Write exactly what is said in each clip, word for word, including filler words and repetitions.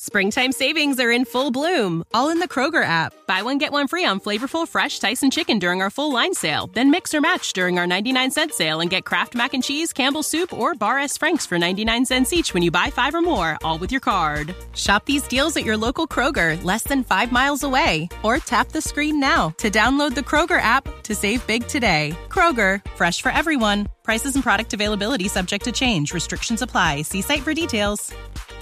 Springtime savings are in full bloom, all in the Kroger app. Buy one, get one free on flavorful, fresh Tyson chicken during our full line sale. Then mix or match during our ninety-nine cent sale and get Kraft Mac and Cheese, Campbell's Soup, or Bar S. Frank's for ninety-nine cents each when you buy five or more, all with your card. Shop these deals at your local Kroger, less than five miles away. Or tap the screen now to download the Kroger app to save big today. Kroger, fresh for everyone. Prices and product availability subject to change. Restrictions apply. See site for details.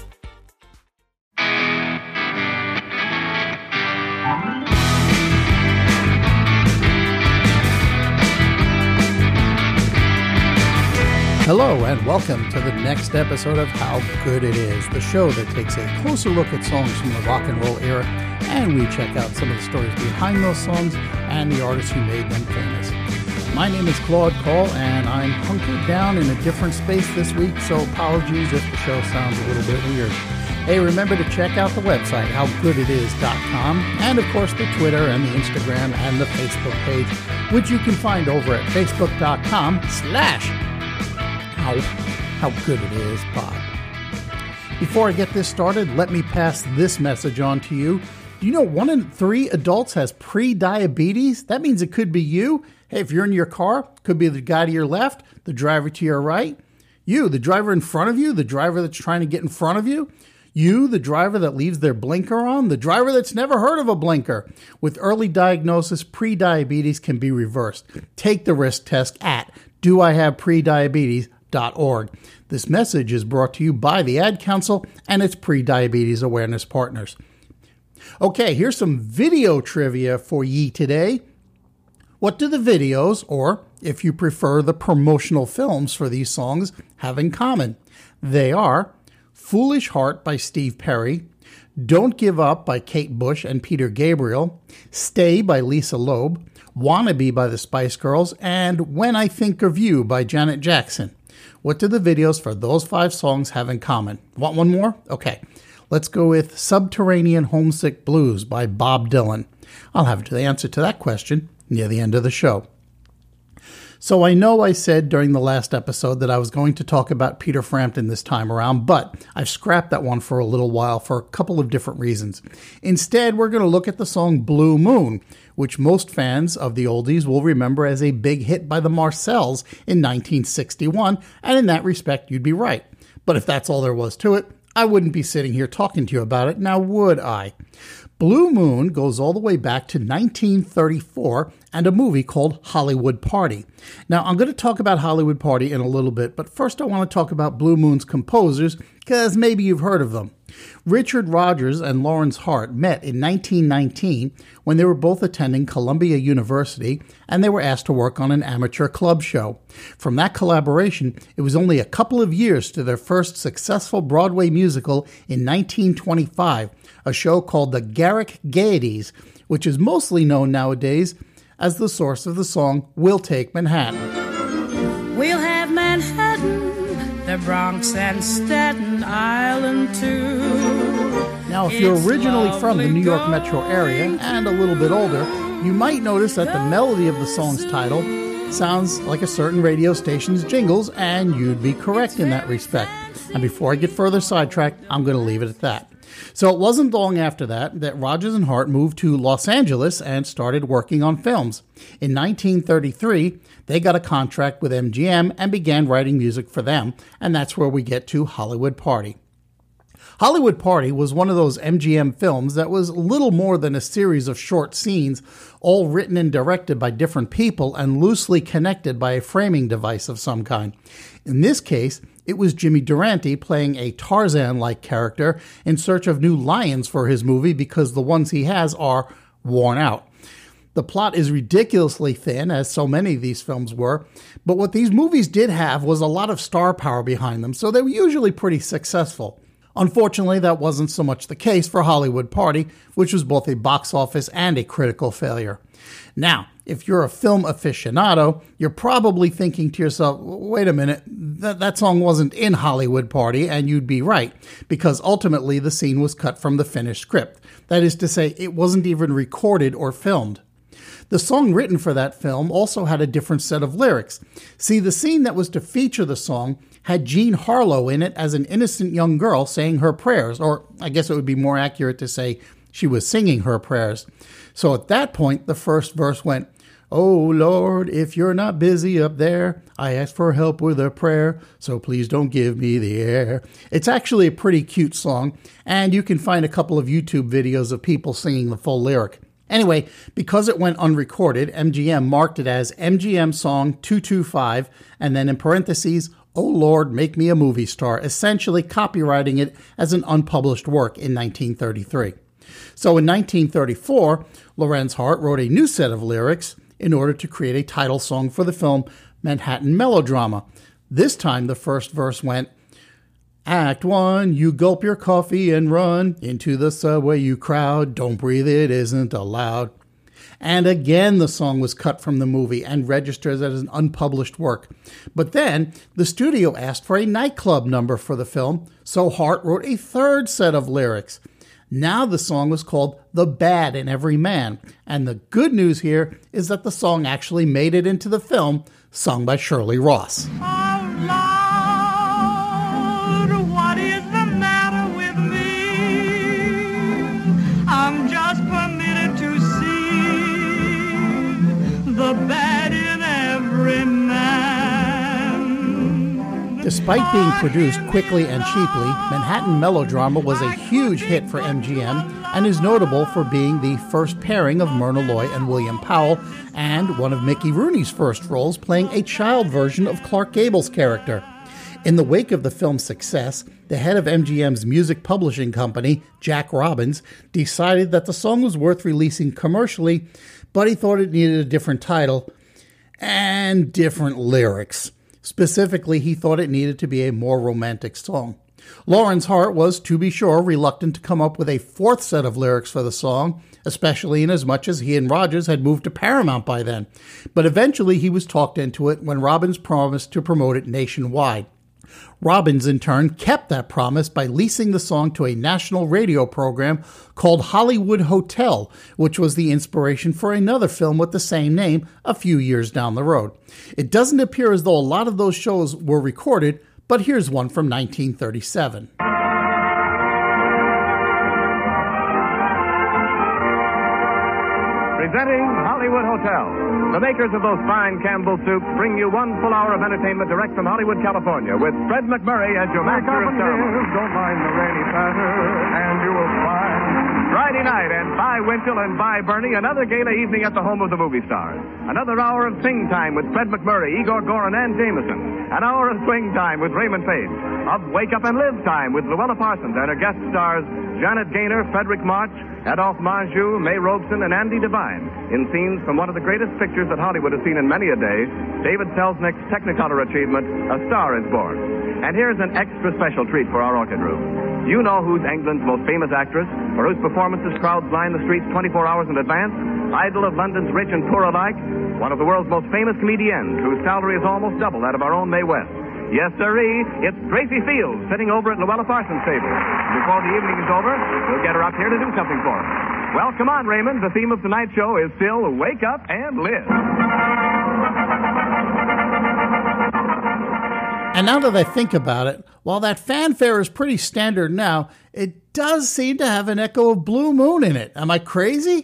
Hello and welcome to the next episode of How Good It Is, the show that takes a closer look at songs from the rock and roll era, and we check out some of the stories behind those songs and the artists who made them famous. My name is Claude Call, and I'm hunkered down in a different space this week, so apologies if the show sounds a little bit weird. Hey, remember to check out the website, how good it is dot com, and of course the Twitter and the Instagram and the Facebook page, which you can find over at facebook.com slash how, how good it is pod. Before I get this started, let me pass this message on to you. Do you know one in three adults has pre-diabetes? That means it could be you. Hey, if you're in your car, could be the guy to your left, the driver to your right, you, the driver in front of you, the driver that's trying to get in front of you, you, the driver that leaves their blinker on, the driver that's never heard of a blinker. With early diagnosis, pre-diabetes can be reversed. Take the risk test at do I have pre-diabetes dot org. This message is brought to you by the Ad Council and its pre-diabetes awareness partners. Okay, here's some video trivia for ye today. What do the videos, or if you prefer the promotional films for these songs, have in common? They are Foolish Heart by Steve Perry, Don't Give Up by Kate Bush and Peter Gabriel, Stay by Lisa Loeb, Wannabe by the Spice Girls, and When I Think of You by Janet Jackson. What do the videos for those five songs have in common? Want one more? Okay. Let's go with Subterranean Homesick Blues by Bob Dylan. I'll have the answer to that question near the end of the show. So I know I said during the last episode that I was going to talk about Peter Frampton this time around, but I've scrapped that one for a little while for a couple of different reasons. Instead, we're going to look at the song Blue Moon, which most fans of the oldies will remember as a big hit by the Marcells in nineteen sixty-one, and in that respect, you'd be right. But if that's all there was to it, I wouldn't be sitting here talking to you about it, now would I? Blue Moon goes all the way back to nineteen thirty-four and a movie called Hollywood Party. Now, I'm going to talk about Hollywood Party in a little bit, but first I want to talk about Blue Moon's composers, because maybe you've heard of them. Richard Rodgers and Lawrence Hart met in nineteen nineteen when they were both attending Columbia University, and they were asked to work on an amateur club show. From that collaboration, it was only a couple of years to their first successful Broadway musical in nineteen twenty-five, a show called the Garrick Gaieties, which is mostly known nowadays as the source of the song We'll Take Manhattan. We'll have Manhattan, the Bronx and Staten Island too. Now, if you're originally from the New York metro area and a little bit older, you might notice that the melody of the song's title sounds like a certain radio station's jingles, and you'd be correct in that respect. And before I get further sidetracked, I'm going to leave it at that. So it wasn't long after that that Rodgers and Hart moved to Los Angeles and started working on films. In nineteen thirty-three, they got a contract with M G M and began writing music for them, and that's where we get to Hollywood Party. Hollywood Party was one of those M G M films that was little more than a series of short scenes, all written and directed by different people and loosely connected by a framing device of some kind. In this case, it was Jimmy Durante playing a Tarzan-like character in search of new lions for his movie because the ones he has are worn out. The plot is ridiculously thin, as so many of these films were, but what these movies did have was a lot of star power behind them, so they were usually pretty successful. Unfortunately, that wasn't so much the case for Hollywood Party, which was both a box office and a critical failure. Now, if you're a film aficionado, you're probably thinking to yourself, wait a minute, that, that song wasn't in Hollywood Party, and you'd be right, because ultimately the scene was cut from the finished script. That is to say, it wasn't even recorded or filmed. The song written for that film also had a different set of lyrics. See, the scene that was to feature the song had Jean Harlow in it as an innocent young girl saying her prayers, or I guess it would be more accurate to say she was singing her prayers. So at that point, the first verse went, "Oh Lord, if you're not busy up there, I ask for help with a prayer, so please don't give me the air." It's actually a pretty cute song, and you can find a couple of YouTube videos of people singing the full lyric. Anyway, because it went unrecorded, M G M marked it as M G M Song two two five, and then in parentheses, "Oh Lord, make me a movie star," essentially copyrighting it as an unpublished work in nineteen thirty-three. So in nineteen thirty-four, Lorenz Hart wrote a new set of lyrics in order to create a title song for the film Manhattan Melodrama. This time the first verse went, "Act one, you gulp your coffee and run into the subway you crowd, don't breathe, it isn't allowed." And again the song was cut from the movie and registers as an unpublished work. But then the studio asked for a nightclub number for the film, so Hart wrote a third set of lyrics. Now the song was called "The Bad in Every Man," and the good news here is that the song actually made it into the film, sung by Shirley Ross. Oh Lord, what is the matter with me? I'm just permitted to see the bad in every man. Despite being produced quickly and cheaply, Manhattan Melodrama was a huge hit for M G M and is notable for being the first pairing of Myrna Loy and William Powell, and one of Mickey Rooney's first roles playing a child version of Clark Gable's character. In the wake of the film's success, the head of M G M's music publishing company, Jack Robbins, decided that the song was worth releasing commercially, but he thought it needed a different title and different lyrics. Specifically, he thought it needed to be a more romantic song. Lorenz Hart was, to be sure, reluctant to come up with a fourth set of lyrics for the song, especially in as much as he and Rogers had moved to Paramount by then. But eventually he was talked into it when Robbins promised to promote it nationwide. Robbins, in turn, kept that promise by leasing the song to a national radio program called Hollywood Hotel, which was the inspiration for another film with the same name a few years down the road. It doesn't appear as though a lot of those shows were recorded, but here's one from nineteen thirty-seven. Presenting Hollywood Hotel. The makers of those fine Campbell soups bring you one full hour of entertainment direct from Hollywood, California, with Fred McMurray as your master of ceremonies. Don't mind the rainy patter, and you will find. Friday night, and bye Winchell and bye Bernie, another gala evening at the home of the movie stars. Another hour of sing time with Fred McMurray, Igor Goran, and Jameson. An hour of swing time with Raymond Page. Of Wake Up and Live time with Luella Parsons and her guest stars Janet Gaynor, Frederick March, Adolphe Menjou, May Robeson, and Andy Devine, in scenes from one of the greatest pictures that Hollywood has seen in many a day, David Selznick's Technicolor achievement, A Star is Born. And here's an extra special treat for our orchid room. You know who's England's most famous actress, for whose performances crowds line the streets twenty-four hours in advance? Idol of London's rich and poor alike? One of the world's most famous comedians, whose salary is almost double that of our own Mae West. Yes, sirree, it's Gracie Fields sitting over at Luella Parsons' table. Before the evening is over, we'll get her up here to do something for us. Well, come on, Raymond. The theme of tonight's show is still Wake Up and Live. And now that I think about it, while that fanfare is pretty standard now, it does seem to have an echo of Blue Moon in it. Am I crazy?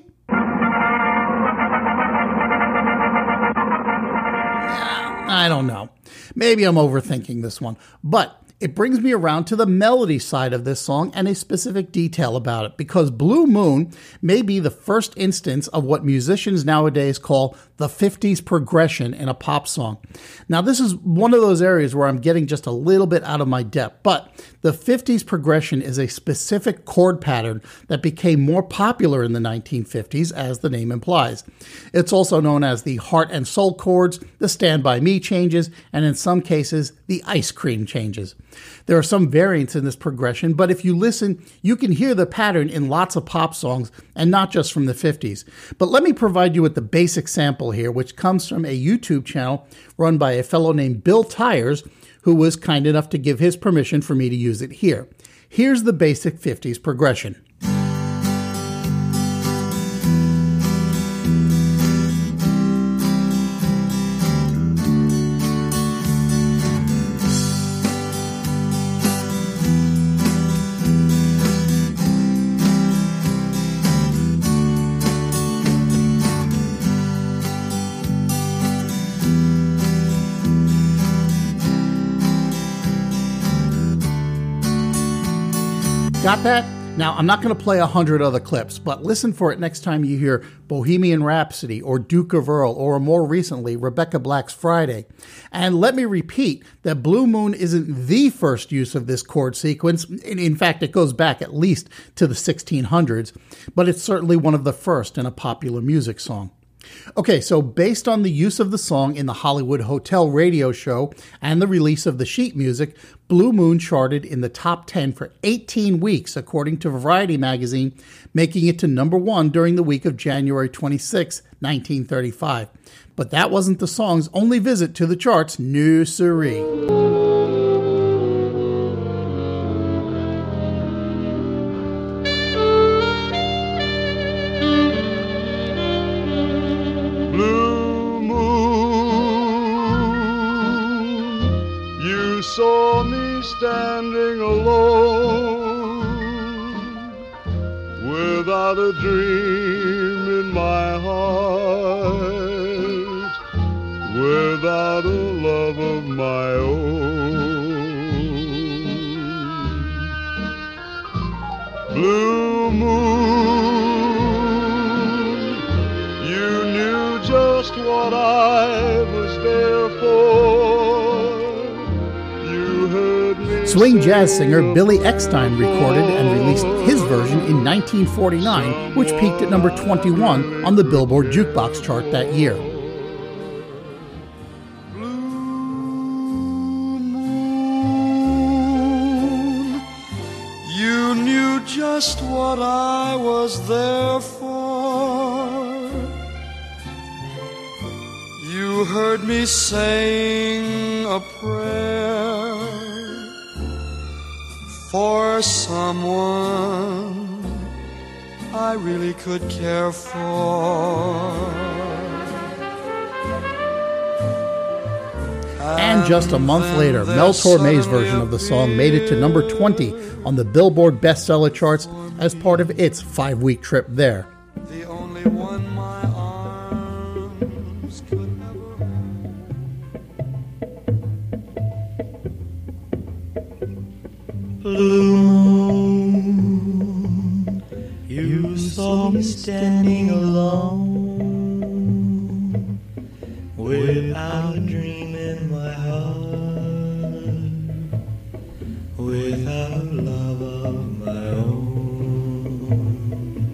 I don't know. Maybe I'm overthinking this one, but it brings me around to the melody side of this song and a specific detail about it, because Blue Moon may be the first instance of what musicians nowadays call the fifties progression in a pop song. Now, this is one of those areas where I'm getting just a little bit out of my depth, but the fifties progression is a specific chord pattern that became more popular in the nineteen fifties, as the name implies. It's also known as the heart and soul chords, the Stand By Me changes, and in some cases, the ice cream changes. There are some variants in this progression, but if you listen, you can hear the pattern in lots of pop songs, and not just from the fifties. But let me provide you with the basic sample here, which comes from a YouTube channel run by a fellow named Bill Tyers, who was kind enough to give his permission for me to use it here. Here's the basic fifties progression. Got that? Now, I'm not going to play a hundred other clips, but listen for it next time you hear Bohemian Rhapsody or Duke of Earl or more recently, Rebecca Black's Friday. And let me repeat that Blue Moon isn't the first use of this chord sequence. In fact, it goes back at least to the sixteen hundreds, but it's certainly one of the first in a popular music song. Okay, so based on the use of the song in the Hollywood Hotel radio show and the release of the sheet music, Blue Moon charted in the top ten for eighteen weeks, according to Variety magazine, making it to number one during the week of January twenty-sixth, nineteen thirty-five. But that wasn't the song's only visit to the charts, no siree. Saw me standing alone, without a dream in my heart, without a love of my own. Blue moon, you knew just what I was there for. Swing jazz singer Billy Eckstine recorded and released his version in nineteen forty-nine, which peaked at number twenty-one on the Billboard Jukebox chart that year. Blue moon, you knew just what I was there for. You heard me sing a prayer for someone I really could care for. And just a month later, Mel Torme's version of the song made it to number twenty on the Billboard bestseller charts as part of its five-week trip there. The only one my arms could ever hold. Blue moon, you saw me standing alone, without a dream in my heart, without love of my own.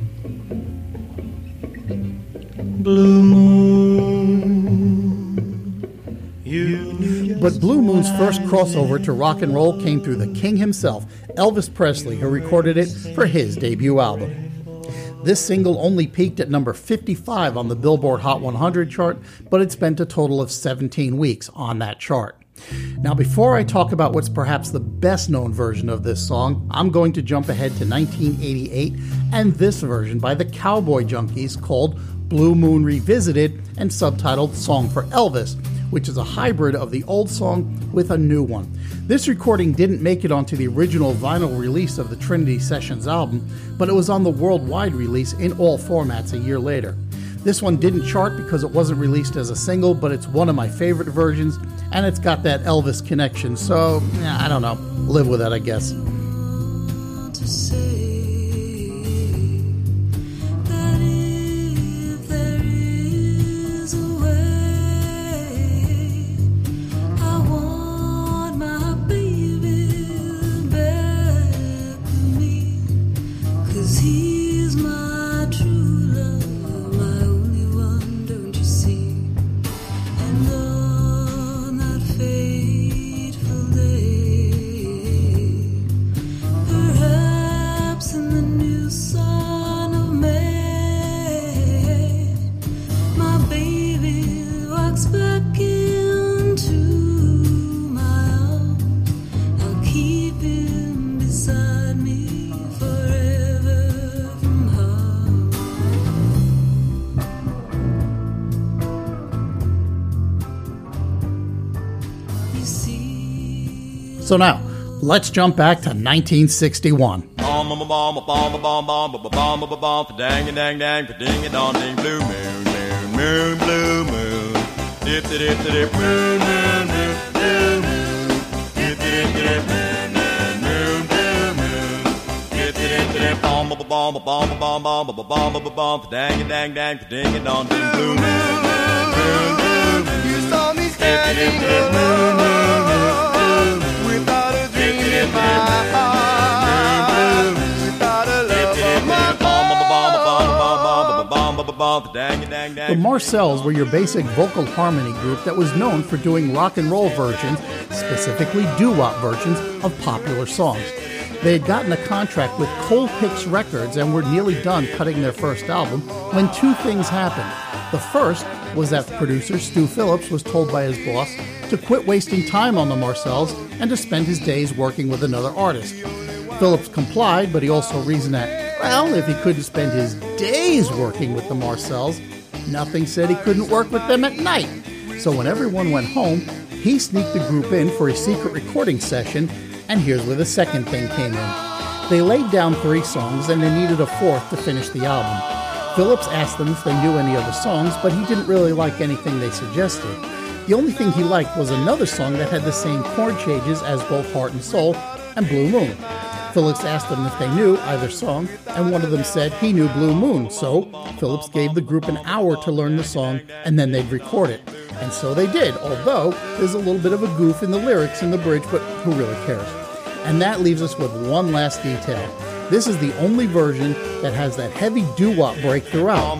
Blue moon, you knew. But Blue Moon's first crossover to rock and roll came through the king himself, Elvis Presley, who recorded it for his debut album. This single only peaked at number fifty-five on the Billboard Hot one hundred chart, but it spent a total of seventeen weeks on that chart. Now, before I talk about what's perhaps the best-known version of this song, I'm going to jump ahead to nineteen eighty-eight and this version by the Cowboy Junkies called Blue Moon Revisited and subtitled Song for Elvis, which is a hybrid of the old song with a new one. This recording didn't make it onto the original vinyl release of the Trinity Sessions album, but it was on the worldwide release in all formats a year later. This one didn't chart because it wasn't released as a single, but it's one of my favorite versions, and it's got that Elvis connection, so, I don't know, live with that, I guess. To say So now, let's jump back to nineteen sixty-one. Bomb, bomb, bomb, bomb, bomb, bomb, bomb, bomb, bomb, bomb, dang, dang, dang, ding, dong, ding, blue moon, moon, moon, blue moon, dip, dip, dip, moon, moon, moon, blue moon, dip, dip, dip, moon, moon, moon, blue moon, dip, Bomb, bomb, bomb, bomb, bomb, bomb, bomb, bomb, bomb, dang, dang, dang, ding, and on, ding, blue moon. You saw me standing alone without a dream in my heart, without a love of my The Marcells were your basic vocal harmony group that was known for doing rock and roll versions, specifically doo-wop versions, of popular songs. They had gotten a contract with Colpix Records and were nearly done cutting their first album when two things happened. The first was that producer Stu Phillips was told by his boss to quit wasting time on the Marcells and to spend his days working with another artist. Phillips complied, but he also reasoned that, well, if he couldn't spend his days working with the Marcells, nothing said he couldn't work with them at night. So when everyone went home, he sneaked the group in for a secret recording session, and here's where the second thing came in. They laid down three songs and they needed a fourth to finish the album. Phillips asked them if they knew any other songs, but he didn't really like anything they suggested. The only thing he liked was another song that had the same chord changes as both Heart and Soul and Blue Moon. Phillips asked them if they knew either song, and one of them said he knew Blue Moon, so Phillips gave the group an hour to learn the song, and then they'd record it. And so they did, although there's a little bit of a goof in the lyrics in the bridge, but who really cares? And that leaves us with one last detail. This is the only version that has that heavy doo-wop break throughout.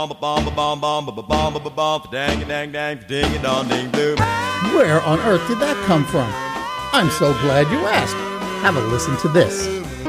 Where on earth did that come from? I'm so glad you asked. Have a listen to this.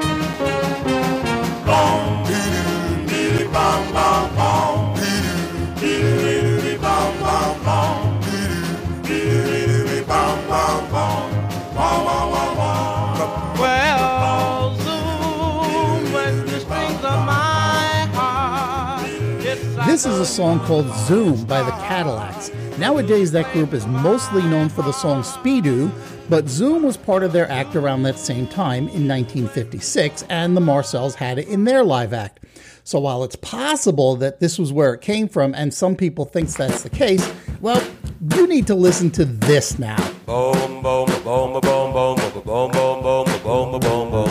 This is a song called Zoom by the Cadillacs. Nowadays, that group is mostly known for the song Speedoo, but Zoom was part of their act around that same time in nineteen fifty-six, and the Marcells had it in their live act. So while it's possible that this was where it came from, and some people think that's the case, well, you need to listen to this now. Boom, boom, boom, boom, boom, boom, boom, boom, boom, boom, boom, boom, boom,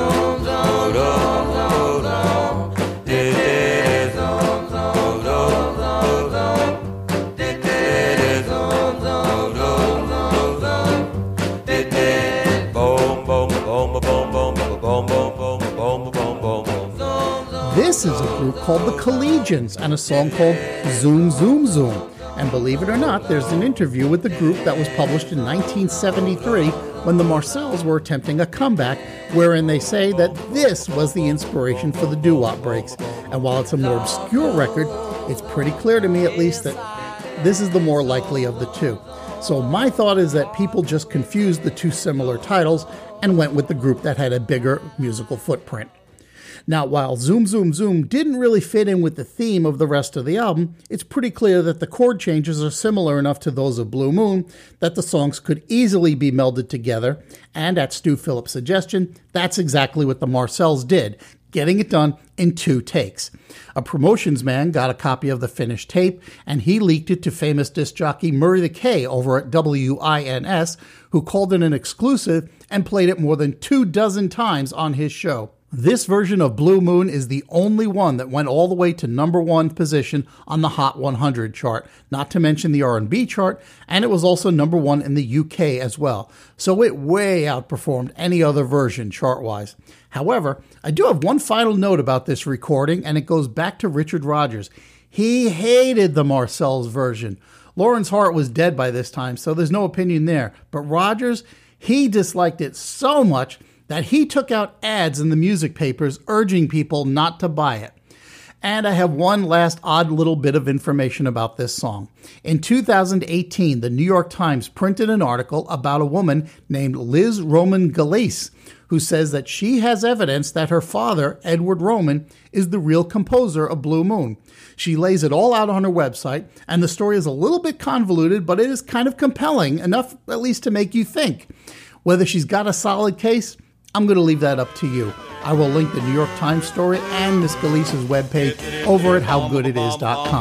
This is a group called the Collegians and a song called Zoom, Zoom, Zoom. And believe it or not, there's an interview with the group that was published in nineteen seventy-three when the Marcells were attempting a comeback, wherein they say that this was the inspiration for the doo-wop breaks. And while it's a more obscure record, it's pretty clear to me at least that this is the more likely of the two. So my thought is that people just confused the two similar titles and went with the group that had a bigger musical footprint. Now, while Zoom, Zoom, Zoom didn't really fit in with the theme of the rest of the album, it's pretty clear that the chord changes are similar enough to those of Blue Moon that the songs could easily be melded together, and at Stu Phillips' suggestion, that's exactly what the Marcells did, getting it done in two takes. A promotions man got a copy of the finished tape, and he leaked it to famous disc jockey Murray the K over at W I N S, who called it an exclusive and played it more than two dozen times on his show. This version of Blue Moon is the only one that went all the way to number one position on the Hot one hundred chart, not to mention the R and B chart, and it was also number one in the U K as well. So it way outperformed any other version chart-wise. However, I do have one final note about this recording, and it goes back to Richard Rodgers. He hated the Marcells version. Lawrence Hart was dead by this time, so there's no opinion there. But Rodgers, he disliked it so much that he took out ads in the music papers urging people not to buy it. And I have one last odd little bit of information about this song. In two thousand eighteen, the New York Times printed an article about a woman named Liz Roman Galice, who says that she has evidence that her father, Edward Roman, is the real composer of Blue Moon. She lays it all out on her website, and the story is a little bit convoluted, but it is kind of compelling, enough at least to make you think. Whether she's got a solid case, I'm going to leave that up to you. I will link the New York Times story and Miss Galice's webpage over at how good it is dot com.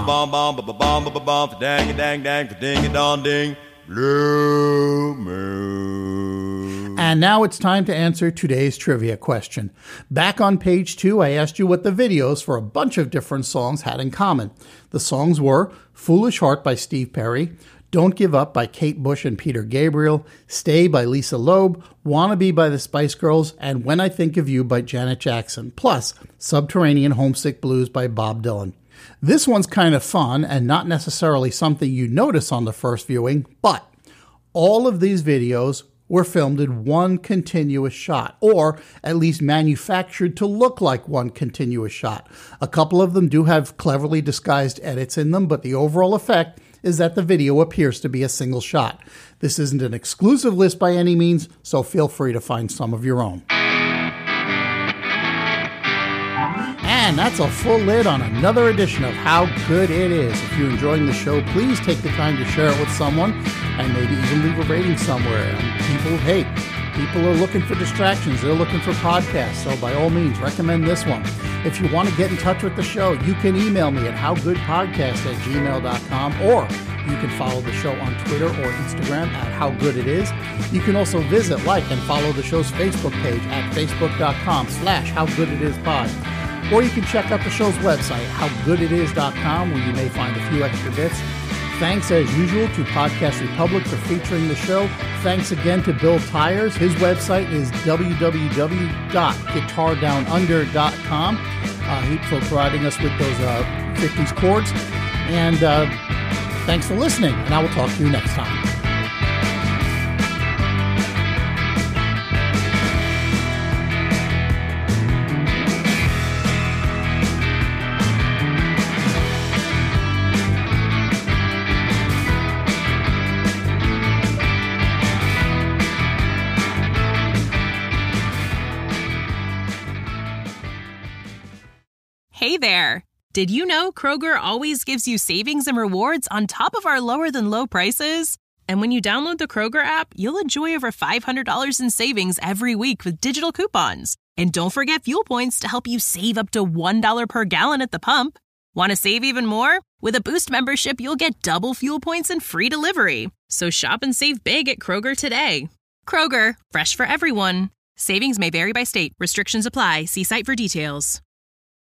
And now it's time to answer today's trivia question. Back on page two, I asked you what the videos for a bunch of different songs had in common. The songs were Foolish Heart by Steve Perry, Don't Give Up by Kate Bush and Peter Gabriel, Stay by Lisa Loeb, Wanna Be by the Spice Girls, and When I Think of You by Janet Jackson, plus Subterranean Homesick Blues by Bob Dylan. This one's kind of fun and not necessarily something you notice on the first viewing, but all of these videos were filmed in one continuous shot, or at least manufactured to look like one continuous shot. A couple of them do have cleverly disguised edits in them, but the overall effect is that the video appears to be a single shot. This isn't an exclusive list by any means, so feel free to find some of your own. And that's a full lid on another edition of How Good It Is. If you're enjoying the show, please take the time to share it with someone and maybe even leave a rating somewhere. And people, hey, people are looking for distractions. They're looking for podcasts. So by all means, recommend this one. If you want to get in touch with the show, you can email me at howgoodpodcast at gmail dot com, or you can follow the show on Twitter or Instagram at How Good It Is. You can also visit, like, and follow the show's Facebook page at facebook.com slash howgooditispod. Or you can check out the show's website, how good it is dot com, where you may find a few extra bits. Thanks, as usual, to Podcast Republic for featuring the show. Thanks again to Bill Tyers. His website is w w w dot guitar down under dot com. Uh, he for providing us with those uh, fifties chords. And uh, thanks for listening, and I will talk to you next time. Hey there! Did you know Kroger always gives you savings and rewards on top of our lower-than-low prices? And when you download the Kroger app, you'll enjoy over five hundred dollars in savings every week with digital coupons. And don't forget fuel points to help you save up to one dollar per gallon at the pump. Want to save even more? With a Boost membership, you'll get double fuel points and free delivery. So shop and save big at Kroger today. Kroger, fresh for everyone. Savings may vary by state. Restrictions apply. See site for details.